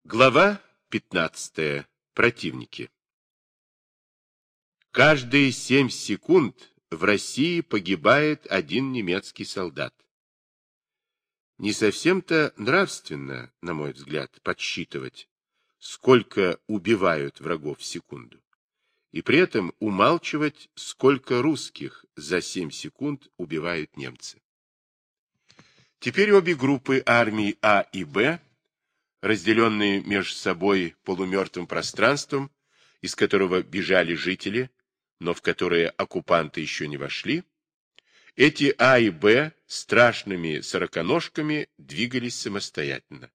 Глава 15. Противники. Каждые 7 секунд в России погибает один немецкий солдат. Не совсем-то нравственно, на мой взгляд, подсчитывать, сколько убивают врагов в секунду, и при этом умалчивать, сколько русских за 7 секунд убивают немцы. Теперь обе группы армий А и Б, разделенные между собой полумертвым пространством, из которого бежали жители, но в которое оккупанты еще не вошли, эти А и Б страшными сороконожками двигались самостоятельно.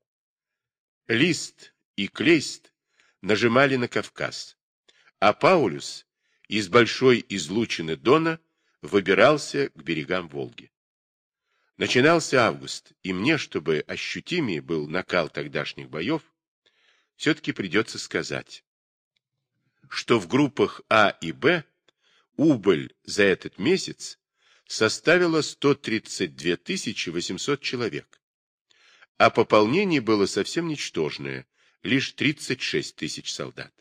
Лист и Клейст нажимали на Кавказ, а Паулюс из большой излучины Дона выбирался к берегам Волги. Начинался август, и мне, чтобы ощутимее был накал тогдашних боев, все-таки придется сказать, что в группах А и Б убыль за этот месяц составила 132 800 человек, а пополнение было совсем ничтожное, лишь 36 тысяч солдат.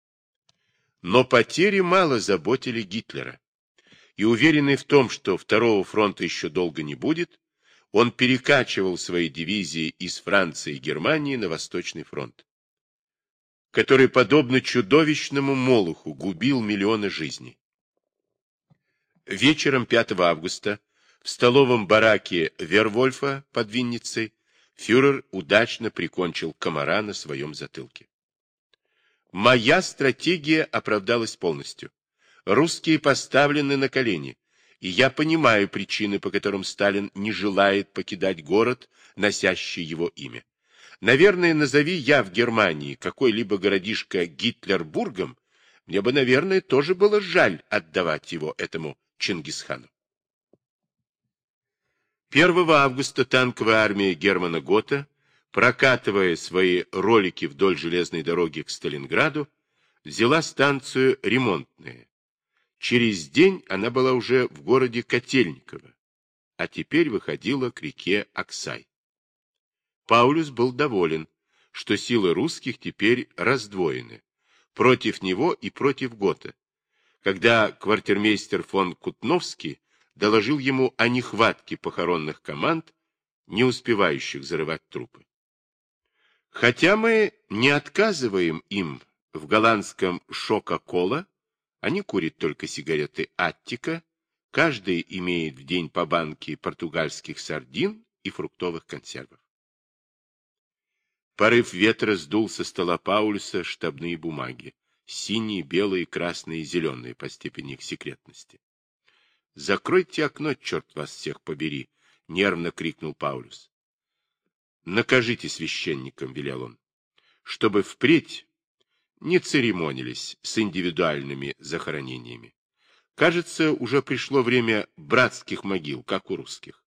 Но потери мало заботили Гитлера, и уверенный в том, что второго фронта еще долго не будет, он перекачивал свои дивизии из Франции и Германии на Восточный фронт, который, подобно чудовищному молоху, губил миллионы жизней. Вечером 5 августа в столовом бараке Вервольфа под Винницей фюрер удачно прикончил комара на своем затылке. Моя стратегия оправдалась полностью. Русские поставлены на колени, и я понимаю причины, по которым Сталин не желает покидать город, носящий его имя. Наверное, назови я в Германии какой-либо городишко Гитлербургом, мне бы, наверное, тоже было жаль отдавать его этому Чингисхану. 1 августа танковая армия Германа Гота, прокатывая свои ролики вдоль железной дороги к Сталинграду, взяла станцию Ремонтная. Через день она была уже в городе Котельниково, а теперь выходила к реке Аксай. Паулюс был доволен, что силы русских теперь раздвоены, против него и против Гота, когда квартирмейстер фон Кутновский доложил ему о нехватке похоронных команд, не успевающих зарывать трупы. Хотя мы не отказываем им в голландском «Шока-кола», они курят только сигареты Аттика, каждый имеет в день по банке португальских сардин и фруктовых консервов. Порыв ветра сдул со стола Паулюса штабные бумаги, синие, белые, красные и зеленые по степени их секретности. — Закройте окно, черт вас всех побери! — нервно крикнул Паулюс. — Накажите священникам, — велел он, — чтобы впредь не церемонились с индивидуальными захоронениями. Кажется, уже пришло время братских могил, как у русских.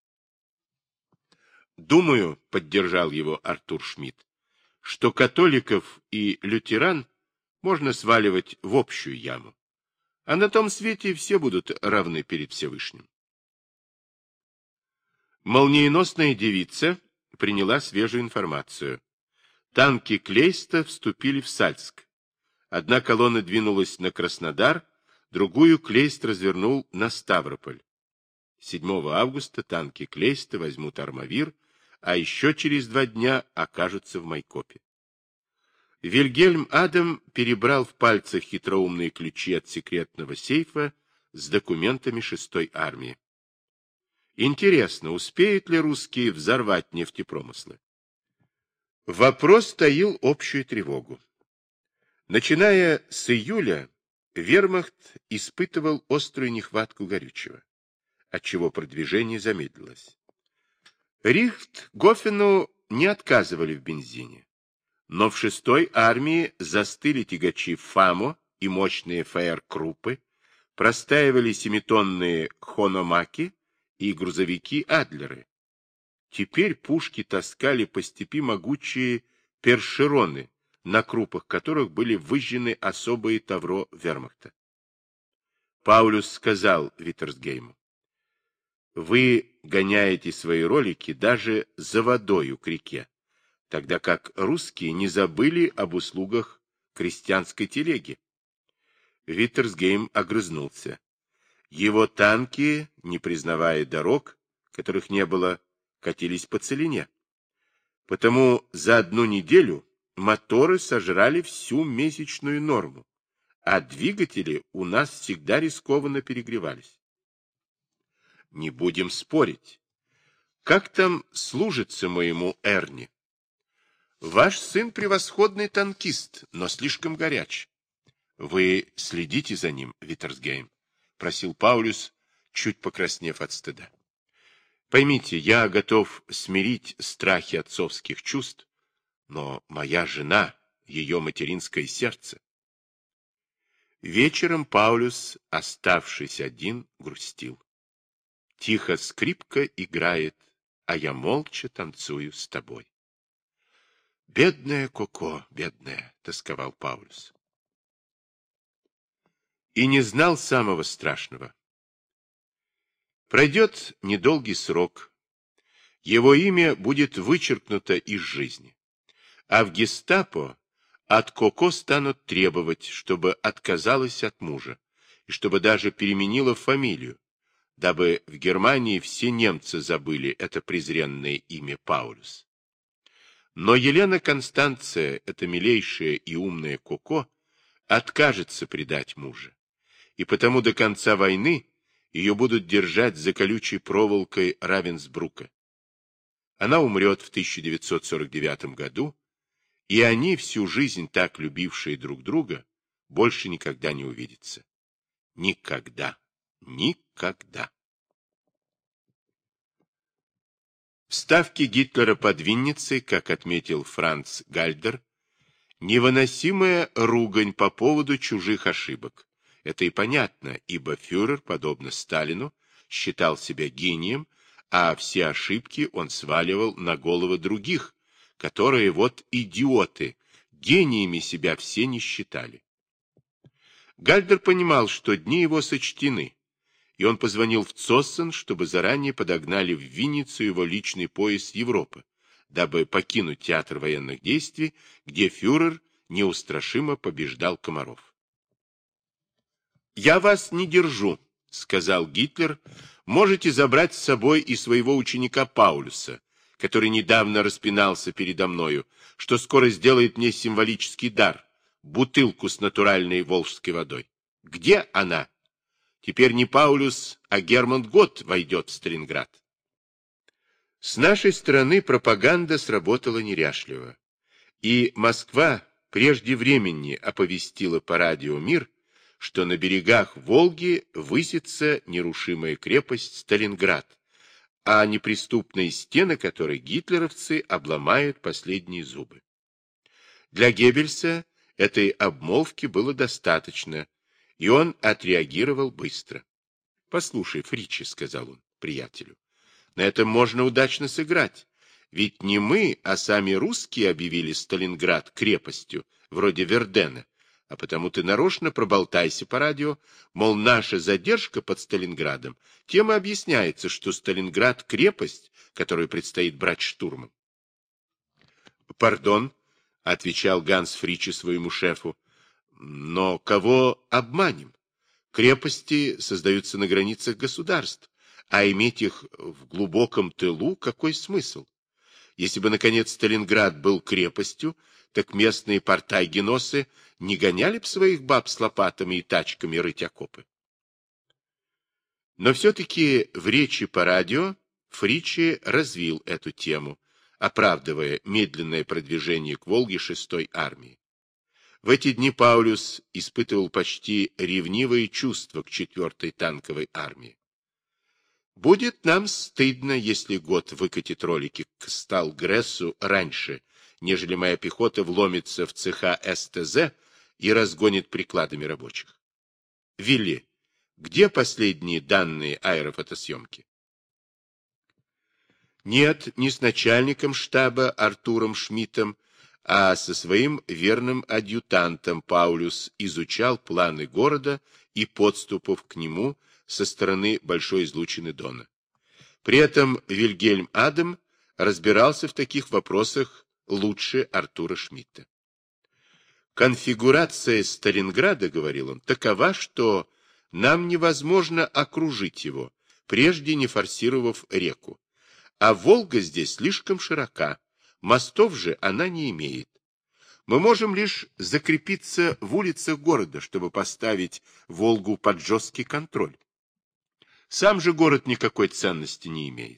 Думаю, — поддержал его Артур Шмидт, — что католиков и лютеран можно сваливать в общую яму, а на том свете все будут равны перед Всевышним. Молниеносная девица приняла свежую информацию. Танки Клейста вступили в Сальск. Одна колонна двинулась на Краснодар, другую Клейст развернул на Ставрополь. 7 августа танки Клейста возьмут Армавир, а еще через 2 дня окажутся в Майкопе. Вильгельм Адам перебрал в пальцах хитроумные ключи от секретного сейфа с документами 6-й армии. Интересно, успеют ли русские взорвать нефтепромыслы? Вопрос таил общую тревогу. Начиная с июля, вермахт испытывал острую нехватку горючего, отчего продвижение замедлилось. Рихтгофену не отказывали в бензине, но в 6-й армии застыли тягачи ФАМО и мощные ФР-круппы, простаивали 7-тонные хономаки и грузовики Адлеры. Теперь пушки таскали по степи могучие першероны, на крупах которых были выжжены особые тавро вермахта. Паулюс сказал Виттерсгейму: «Вы гоняете свои ролики даже за водою к реке, тогда как русские не забыли об услугах крестьянской телеги. Виттерсгейм огрызнулся. Его танки, не признавая дорог, которых не было, катились по целине. Потому за одну неделю моторы сожрали всю месячную норму, а двигатели у нас всегда рискованно перегревались. Не будем спорить. Как там служится моему Эрни? Ваш сын превосходный танкист, но слишком горяч. Вы следите за ним, Виттерсгейм, просил Паулюс, чуть покраснев от стыда. Поймите, я готов смирить страхи отцовских чувств, но моя жена, ее материнское сердце. Вечером Паулюс, оставшись один, грустил. Тихо скрипка играет, а я молча танцую с тобой. Бедная Коко, бедная, тосковал Паулюс. И не знал самого страшного. Пройдет недолгий срок, его имя будет вычеркнуто из жизни, а в гестапо от Коко станут требовать, чтобы отказалась от мужа и чтобы даже переменила фамилию, дабы в Германии все немцы забыли это презренное имя Паулюс. Но Елена Констанция, эта милейшая и умная Коко, откажется предать мужа, и потому до конца войны ее будут держать за колючей проволокой Равенсбрука. Она умрет в 1949 году, и они, всю жизнь так любившие друг друга, больше никогда не увидятся. Никогда. Никогда. В ставке Гитлера под Винницей, как отметил Франц Гальдер, невыносимая ругань по поводу чужих ошибок. Это и понятно, ибо фюрер, подобно Сталину, считал себя гением, а все ошибки он сваливал на головы других, которые вот идиоты, гениями себя все не считали. Гальдер понимал, что дни его сочтены, и он позвонил в Цоссен, чтобы заранее подогнали в Винницу его личный поезд Европы, дабы покинуть театр военных действий, где фюрер неустрашимо побеждал комаров. «Я вас не держу», — сказал Гитлер, — «можете забрать с собой и своего ученика Паулюса, который недавно распинался передо мною, что скоро сделает мне символический дар, бутылку с натуральной волжской водой. Где она? Теперь не Паулюс, а Герман Готт войдет в Сталинград». С нашей стороны пропаганда сработала неряшливо, и Москва прежде времени оповестила по радио «Мир», что на берегах Волги высится нерушимая крепость Сталинград, а неприступные стены которой гитлеровцы обломают последние зубы. Для Геббельса этой обмолвки было достаточно, и он отреагировал быстро. «Послушай, Фричи», — сказал он приятелю, — «на этом можно удачно сыграть, ведь не мы, а сами русские объявили Сталинград крепостью, вроде Вердена, а потому ты нарочно проболтайся по радио, мол, наша задержка под Сталинградом тем и объясняется, что Сталинград — крепость, которую предстоит брать штурмом». «Пардон», — отвечал Ганс Фричи своему шефу, — «но кого обманем? Крепости создаются на границах государств, а иметь их в глубоком тылу какой смысл? Если бы, наконец, Сталинград был крепостью, так местные портайгеносы не гоняли б своих баб с лопатами и тачками рыть окопы». Но все-таки в речи по радио Фричи развил эту тему, оправдывая медленное продвижение к Волге 6-й армии. В эти дни Паулюс испытывал почти ревнивые чувства к 4-й танковой армии. «Будет нам стыдно, если Готт выкатит ролики к Сталгрессу раньше, нежели моя пехота вломится в цеха СТЗ и разгонит прикладами рабочих. Вилли, где последние данные аэрофотосъемки?» Нет, не с начальником штаба Артуром Шмидтом, а со своим верным адъютантом Паулюс изучал планы города и подступов к нему со стороны большой излучины Дона. При этом Вильгельм Адам разбирался в таких вопросах лучше Артура Шмидта. Конфигурация Сталинграда, говорил он, такова, что нам невозможно окружить его, прежде не форсировав реку. А Волга здесь слишком широка, мостов же она не имеет. Мы можем лишь закрепиться в улицах города, чтобы поставить Волгу под жесткий контроль. Сам же город никакой ценности не имеет.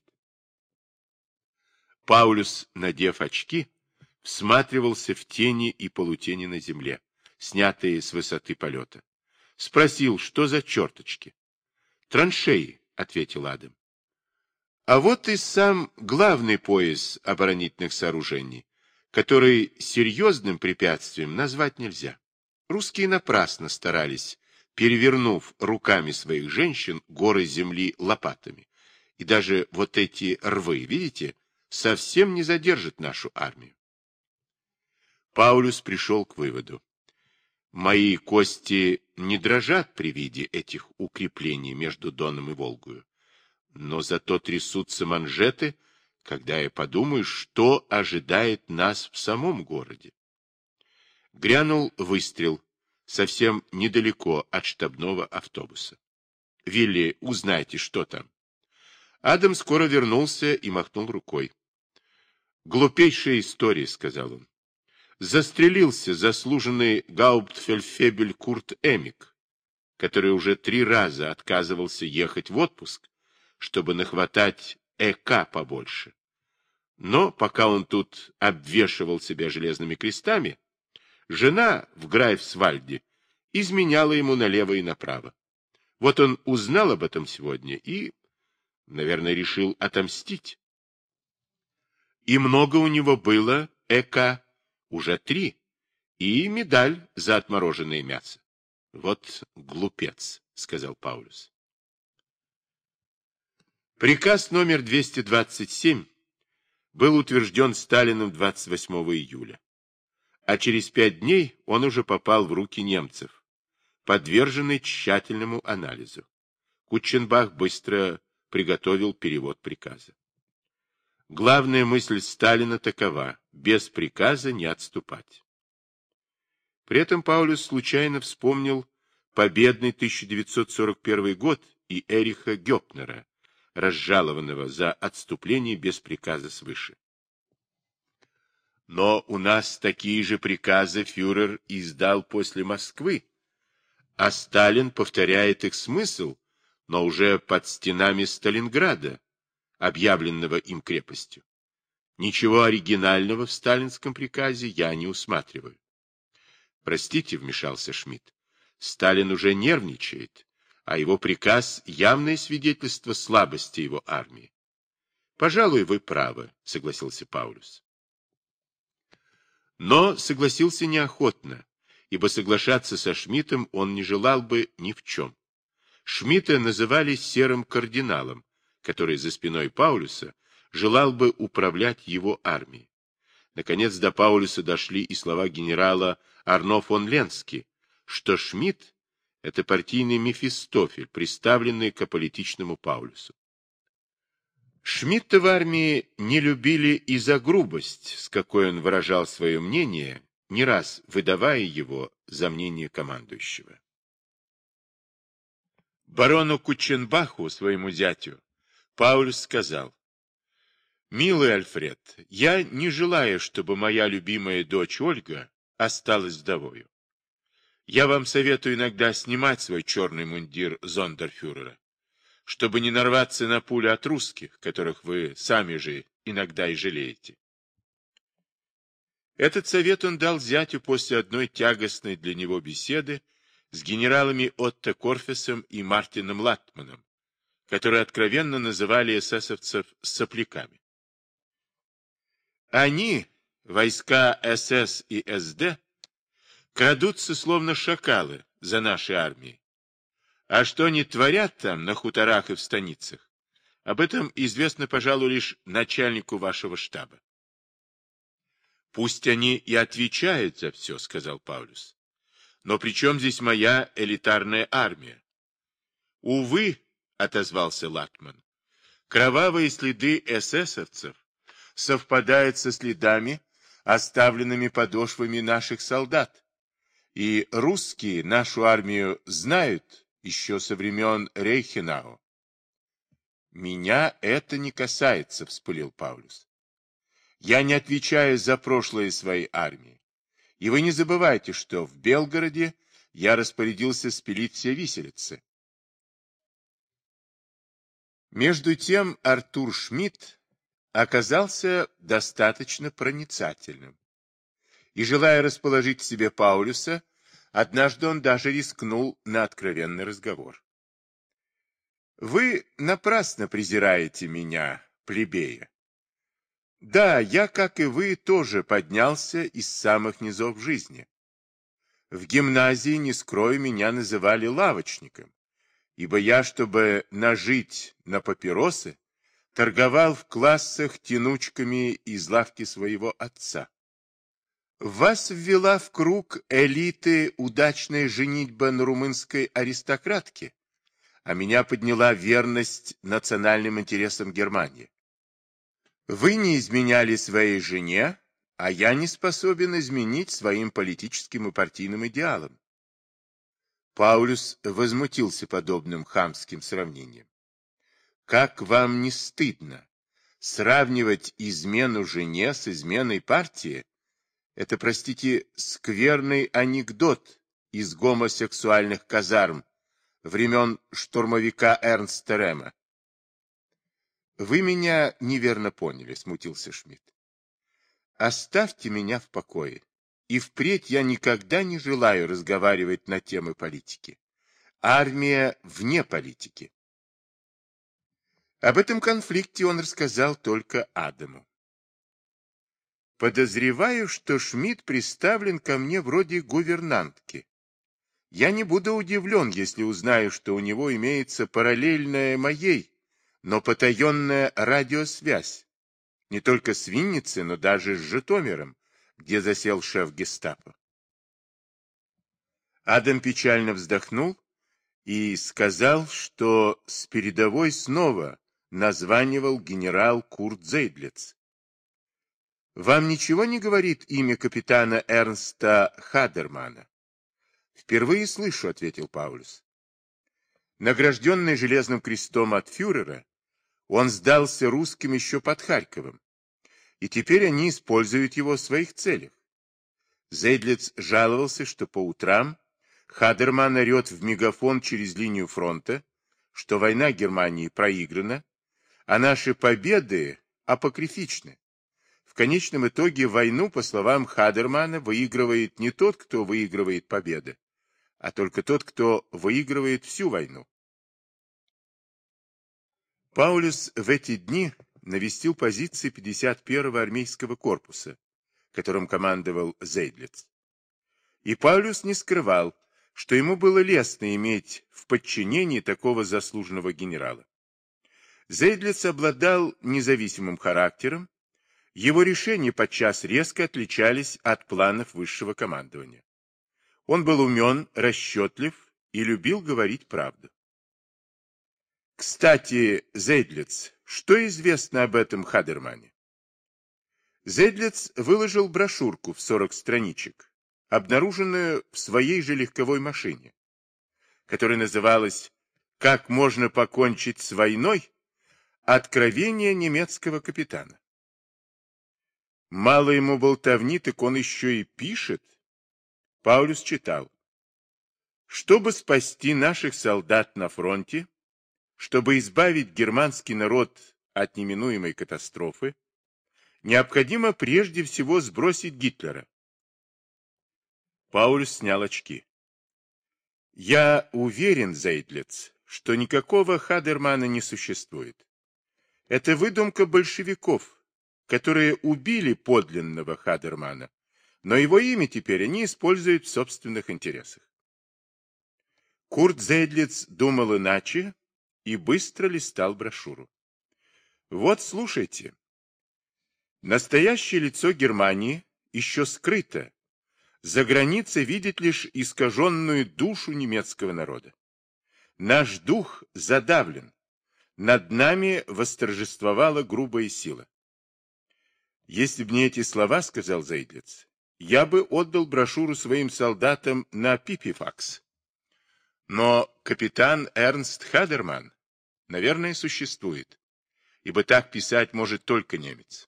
Паулюс, надев очки, всматривался в тени и полутени на земле, снятые с высоты полета. Спросил, что за черточки. «Траншеи», — ответил Адам. А вот и сам главный пояс оборонительных сооружений, который серьезным препятствием назвать нельзя. Русские напрасно старались, перевернув руками своих женщин горы земли лопатами. И даже вот эти рвы, видите, совсем не задержат нашу армию. Паулюс пришел к выводу. Мои кости не дрожат при виде этих укреплений между Доном и Волгою, но зато трясутся манжеты, когда я подумаю, что ожидает нас в самом городе. Грянул выстрел совсем недалеко от штабного автобуса. Вилли, узнайте, что там. Адам скоро вернулся и махнул рукой. Глупейшая история, сказал он. Застрелился заслуженный гауптфельдфебель Курт Эмик, который уже 3 раза отказывался ехать в отпуск, чтобы нахватать ЭК побольше. Но пока он тут обвешивал себя железными крестами, жена в Грайфсвальде изменяла ему налево и направо. Вот он узнал об этом сегодня и, наверное, решил отомстить. И много у него было ЭК, уже 3, и медаль за отмороженное мясо. Вот глупец, сказал Паулюс. Приказ номер 227 был утвержден Сталиным 28 июля, а через 5 дней он уже попал в руки немцев, подверженный тщательному анализу. Кутченбах быстро приготовил перевод приказа. Главная мысль Сталина такова: без приказа не отступать. При этом Паулюс случайно вспомнил победный 1941 год и Эриха Гёпнера, разжалованного за отступление без приказа свыше. Но у нас такие же приказы фюрер издал после Москвы, а Сталин повторяет их смысл, но уже под стенами Сталинграда, объявленного им крепостью. Ничего оригинального в сталинском приказе я не усматриваю. Простите, вмешался Шмидт, Сталин уже нервничает, а его приказ — явное свидетельство слабости его армии. Пожалуй, вы правы, согласился Паулюс. Но согласился неохотно, ибо соглашаться со Шмидтом он не желал бы ни в чем. Шмидта называли серым кардиналом, который за спиной Паулюса желал бы управлять его армией. Наконец до Паулюса дошли и слова генерала Арно фон Ленски, что Шмидт — это партийный Мефистофель, приставленный к аполитичному Паулюсу. Шмидта в армии не любили и за грубость, с какой он выражал свое мнение, не раз выдавая его за мнение командующего. Барону Кутченбаху, своему зятю, Паулюс сказал: «Милый Альфред, я не желаю, чтобы моя любимая дочь Ольга осталась вдовою. Я вам советую иногда снимать свой черный мундир зондерфюрера, чтобы не нарваться на пули от русских, которых вы сами же иногда и жалеете». Этот совет он дал зятю после одной тягостной для него беседы с генералами Отто Корфесом и Мартином Латманом, которые откровенно называли эсэсовцев сопляками. Они, войска СС и СД, крадутся словно шакалы за нашей армией. А что они творят там, на хуторах и в станицах, об этом известно, пожалуй, лишь начальнику вашего штаба. Пусть они и отвечают за все, сказал Паулюс. Но при чем здесь моя элитарная армия? Увы, отозвался Латман, кровавые следы эсэсовцев совпадают со следами, оставленными подошвами наших солдат. И русские нашу армию знают еще со времен Рейхенау. «Меня это не касается», — вспылил Паулюс. «Я не отвечаю за прошлое своей армии. И вы не забывайте, что в Белгороде я распорядился спилить все виселицы». Между тем Артур Шмидт оказался достаточно проницательным. И, желая расположить к себе Паулюса, однажды он даже рискнул на откровенный разговор. «Вы напрасно презираете меня, плебея. Да, я, как и вы, тоже поднялся из самых низов жизни. В гимназии, не скрою, меня называли лавочником, ибо я, чтобы нажить на папиросы, торговал в классах тянучками из лавки своего отца. Вас ввела в круг элиты удачная женитьба на румынской аристократке, а меня подняла верность национальным интересам Германии. Вы не изменяли своей жене, а я не способен изменить своим политическим и партийным идеалам. Паулюс возмутился подобным хамским сравнением. Как вам не стыдно сравнивать измену жене с изменой партии? Это, простите, скверный анекдот из гомосексуальных казарм времен штурмовика Эрнста Рема. «Вы меня неверно поняли», — смутился Шмидт. «Оставьте меня в покое, и впредь я никогда не желаю разговаривать на темы политики. Армия вне политики». Об этом конфликте он рассказал только Адаму. «Подозреваю, что Шмидт приставлен ко мне вроде гувернантки. Я не буду удивлен, если узнаю, что у него имеется параллельная моей, но потаенная радиосвязь, не только с Винницей, но даже с Житомиром, где засел шеф гестапо». Адам печально вздохнул и сказал, что с передовой снова названивал генерал Курт Зейдлиц. «Вам ничего не говорит имя капитана Эрнста Хадермана?» «Впервые слышу», — ответил Паулюс. Награжденный Железным крестом от фюрера, он сдался русским еще под Харьковом, и теперь они используют его в своих целях. Зейдлиц жаловался, что по утрам Хадерман орет в мегафон через линию фронта, что война Германии проиграна, а наши победы апокрифичны. В конечном итоге войну, по словам Хадермана, выигрывает не тот, кто выигрывает победы, а только тот, кто выигрывает всю войну. Паулюс в эти дни навестил позиции 51-го армейского корпуса, которым командовал Зейдлиц. И Паулюс не скрывал, что ему было лестно иметь в подчинении такого заслуженного генерала. Зейдлиц обладал независимым характером, его решения подчас резко отличались от планов высшего командования. Он был умен, расчетлив и любил говорить правду. Кстати, Зейдлиц, что известно об этом Хадермане? Зейдлиц выложил брошюрку в 40 страничек, обнаруженную в своей же легковой машине, которая называлась «Как можно покончить с войной? Откровение немецкого капитана». Мало ему болтовни, так он еще и пишет. Паулюс читал: «Чтобы спасти наших солдат на фронте, чтобы избавить германский народ от неминуемой катастрофы, необходимо прежде всего сбросить Гитлера». Паулюс снял очки. «Я уверен, Зейдлиц, что никакого Хадермана не существует. Это выдумка большевиков, которые убили подлинного Хадермана, но его имя теперь они используют в собственных интересах». Курт Зейдлиц думал иначе и быстро листал брошюру. «Вот, слушайте. Настоящее лицо Германии еще скрыто. За границей видит лишь искаженную душу немецкого народа. Наш дух задавлен. Над нами восторжествовала грубая сила. Если бы не эти слова, сказал Зейдлиц, я бы отдал брошюру своим солдатам на пипифакс. Но капитан Эрнст Хадерман, наверное, существует, ибо так писать может только немец.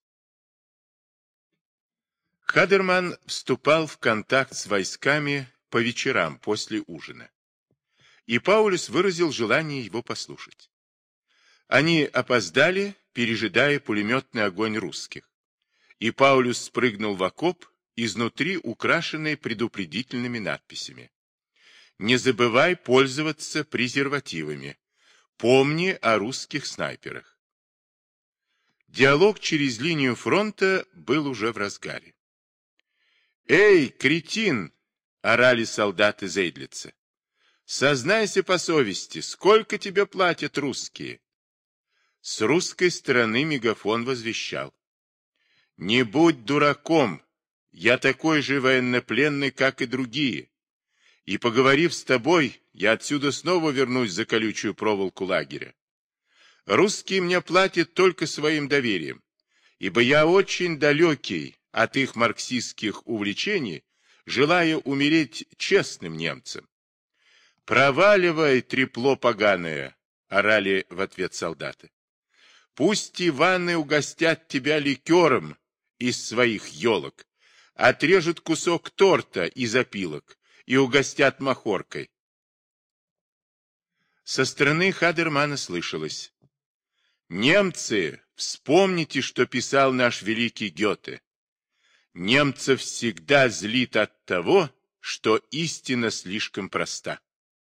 Хадерман вступал в контакт с войсками по вечерам после ужина, и Паулюс выразил желание его послушать. Они опоздали, пережидая пулеметный огонь русских, и Паулюс спрыгнул в окоп, изнутри украшенный предупредительными надписями. «Не забывай пользоваться презервативами. Помни о русских снайперах». Диалог через линию фронта был уже в разгаре. «Эй, кретин!» — орали солдаты Зейдлица. «Сознайся по совести, сколько тебе платят русские?» С русской стороны мегафон возвещал: «Не будь дураком, я такой же военнопленный, как и другие, и, поговорив с тобой, я отсюда снова вернусь за колючую проволоку лагеря. Русские мне платят только своим доверием, ибо я очень далекий от их марксистских увлечений, желая умереть честным немцем». «Проваливай, трепло поганое!» — орали в ответ солдаты. «Пусть Иваны угостят тебя ликером из своих елок, отрежут кусок торта из опилок и угостят махоркой». Со стороны Хадермана слышалось: «Немцы, вспомните, что писал наш великий Гёте. Немцев всегда злит от того, что истина слишком проста».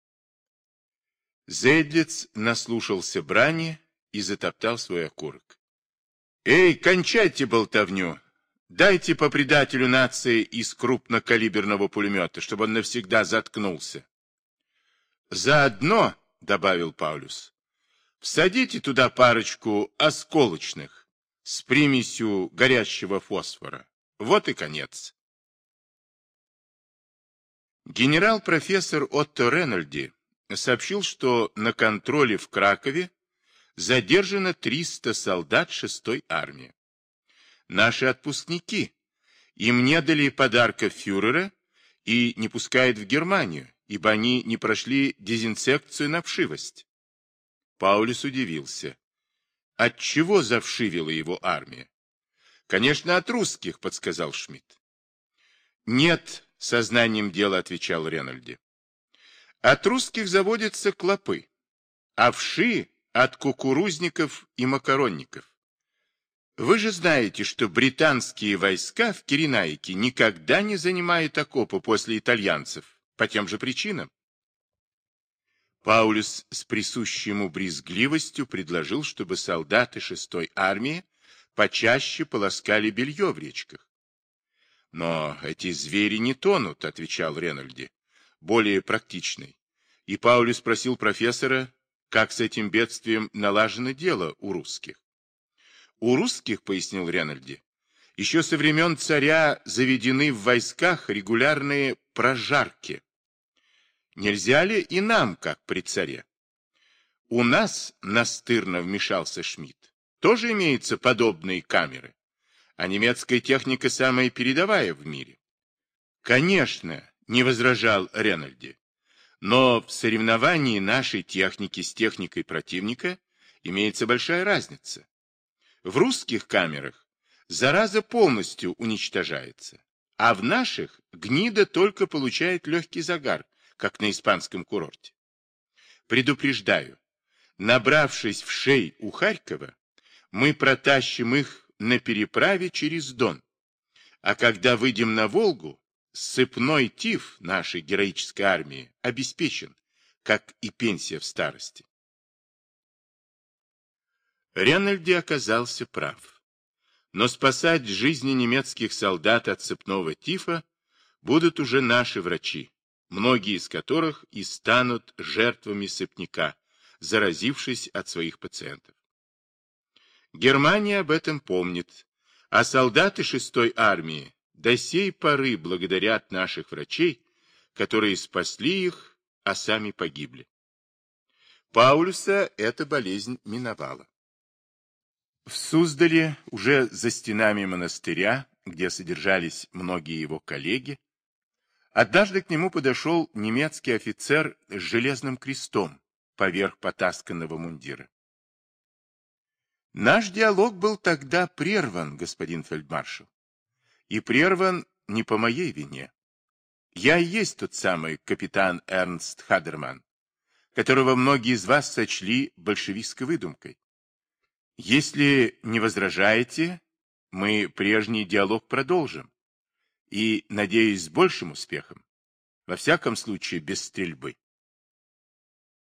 Зейдлиц наслушался брани и затоптал свой окурок. «Эй, кончайте болтовню! Дайте по предателю нации из крупнокалиберного пулемета, чтобы он навсегда заткнулся». «Заодно, — добавил Паулюс, — всадите туда парочку осколочных с примесью горящего фосфора. Вот и конец». Генерал-профессор Отто Рейнольди сообщил, что на контроле в Кракове задержано 300 солдат 6-й армии. Наши отпускники. Им не дали подарков фюрера и не пускают в Германию, ибо они не прошли дезинсекцию на вшивость. Паулюс удивился. От чего завшивела его армия? Конечно, от русских, подсказал Шмидт. Нет, сознанием дела отвечал Рейнольди. От русских заводятся клопы, а вши от кукурузников и макаронников. Вы же знаете, что британские войска в Киренайке никогда не занимают окопы после итальянцев, по тем же причинам. Паулюс с присущей ему брезгливостью предложил, чтобы солдаты 6-й армии почаще полоскали белье в речках. «Но эти звери не тонут», — отвечал Рейнольди, более практичный. И Паулюс спросил профессора, как с этим бедствием налажено дело у русских. У русских, пояснил Рейнольди, еще со времен царя заведены в войсках регулярные прожарки. Нельзя ли и нам, как при царе? У нас, настырно вмешался Шмидт, тоже имеются подобные камеры, а немецкая техника самая передовая в мире. Конечно, не возражал Рейнольди, но в соревновании нашей техники с техникой противника имеется большая разница. В русских камерах зараза полностью уничтожается, а в наших гнида только получает легкий загар, как на испанском курорте. Предупреждаю, набравшись вшей у Харькова, мы протащим их на переправе через Дон, а когда выйдем на Волгу, сыпной тиф нашей героической армии обеспечен, как и пенсия в старости. Рейнольди оказался прав. Но спасать жизни немецких солдат от сыпного тифа будут уже наши врачи, многие из которых и станут жертвами сыпняка, заразившись от своих пациентов. Германия об этом помнит, а солдаты 6-й армии до сей поры благодарят наших врачей, которые спасли их, а сами погибли. Паулюса эта болезнь миновала. В Суздале, уже за стенами монастыря, где содержались многие его коллеги, однажды к нему подошел немецкий офицер с железным крестом поверх потасканного мундира. Наш диалог был тогда прерван, господин фельдмаршал, и прерван не по моей вине. Я и есть тот самый капитан Эрнст Хадерман, которого многие из вас сочли большевистской выдумкой. Если не возражаете, мы прежний диалог продолжим, и, надеюсь, с большим успехом, во всяком случае без стрельбы.